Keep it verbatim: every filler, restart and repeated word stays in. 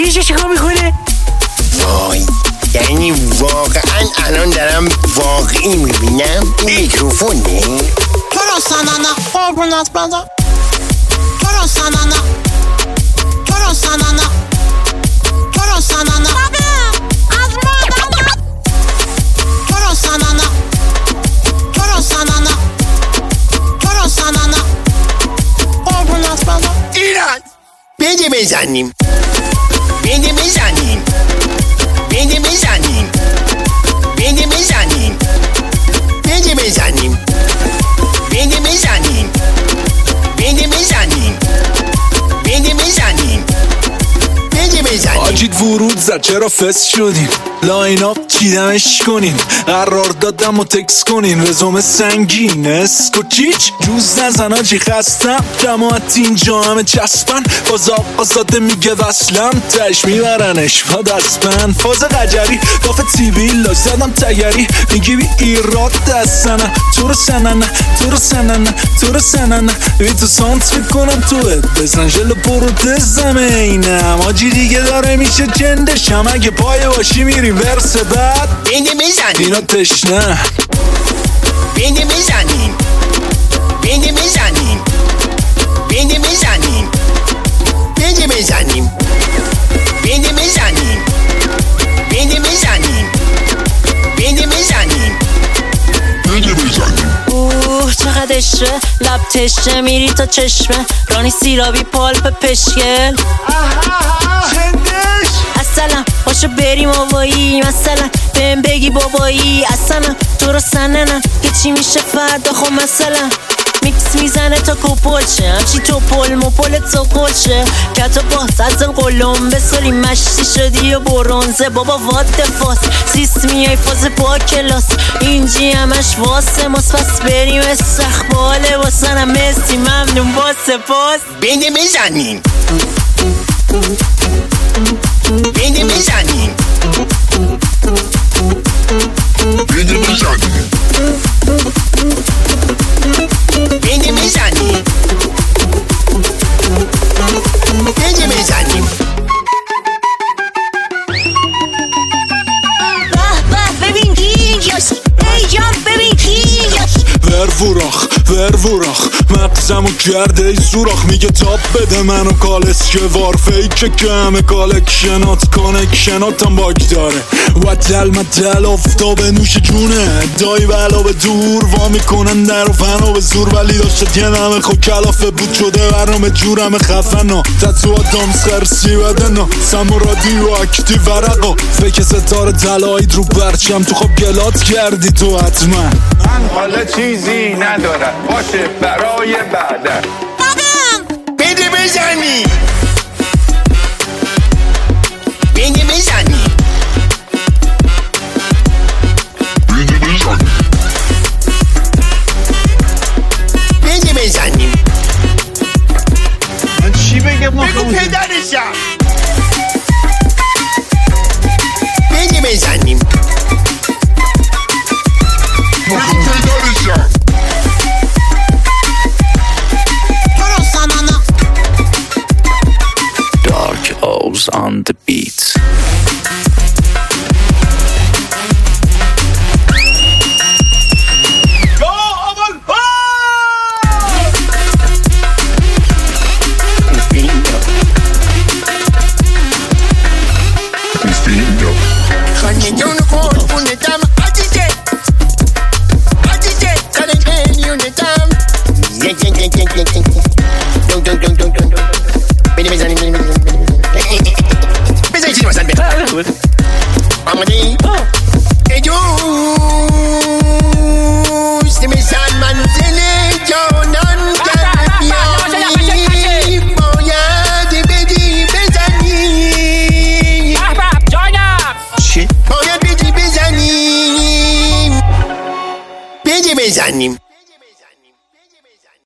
اینجا چیکار میکنه؟ وای یعنی واقعا الان دارم واقعی میبینم این میکروفونه. چرا سننه قربونت بدم؟ چرا سننه؟ چرا سننه؟ چرا سننه؟ از مادر چرا سننه؟ چرا سننه؟ چرا سننه؟ قربونت بدم. ایران بده بزنیم بده بزنیم بده بزنیم بده بزنیم بده بزنیم بده بزنیم بده بزنیم بده بزنیم بده بزنیم. آجید ورود زد چرا فست شدیم، لاین اپ چیدمش کنین، قرار دادم و تکس کنین، رزومه سنگین اسکو چیچ جوز نزن آجی خستم، جماعت اینجا همه چسبن، باز آقا زاده میگه وصلم، تش میبرنش با دستبند، فاز قجری کاف تیوی لاش زدم تگری، میگی بی ایراد دستنه تو رو سننه تو رو سننه تو رو سننه بی تو سانت میکنم توه بزن جلو پروتزمه اینم آجی دیگه داره میشه جندشم، اگه پایه باشی میری ورس بعد بده بزنیم اینا تشنه بده بزنیم بده بزنیم بده بزنیم بده بزنیم بده بزنیم بده بزنیم بده بزنیم بده بزنیم. اوه چقدر عشقه لب تشه میری تا چشمه رانی سیرابی پالپ پشکل اصلا باشو بریم آوایی مثلا بهم بگی بابایی اصلا تو رو سننم که چی میشه فردا خب مثلا میکس میزنه تا کپل شه همچی تو پل مپل تو کل شه کتا باز از قلم بسالی مشتی شدی و برونزه بابا وات فاس سیس میای فاز با کلاس اینجی همش واسه ماست پس بریم استقباله واسنم مسی ممنون با سپاس بده بزنیم بده بزنیم بده بزنیم بده بزنیم بده بزنیم. به به ببین کی اینجاست ای جان ببین کی اینجاست ورفوراخ ورفوراخ مغزمو کرده ای سوراخ میگه تاب بده منو کالس که وار فیکه که همه کالکشنات کانکشناتم باگ داره و دل مدل افتابه نوش جونه دایی بلا به دور وا میکنن در و فنا به زور ولی داشت یه نمه خو کلافه بود شده برنامه جورم خفنا تتو آدم خرسی بدنا سمورادی و اکتی ورقا فکر ستاره تلاید رو برچم تو خب گلات کردی تو حتما من حالا چیزی ندارم باشه برای بعدن بده بزنی بده بزنی بده بزنی بده بزنیم. من چی بگم بگو پدرشم بده بزنیم بگو پدرشم Dark O's on the beat. I'm a day. Hey, you, see me,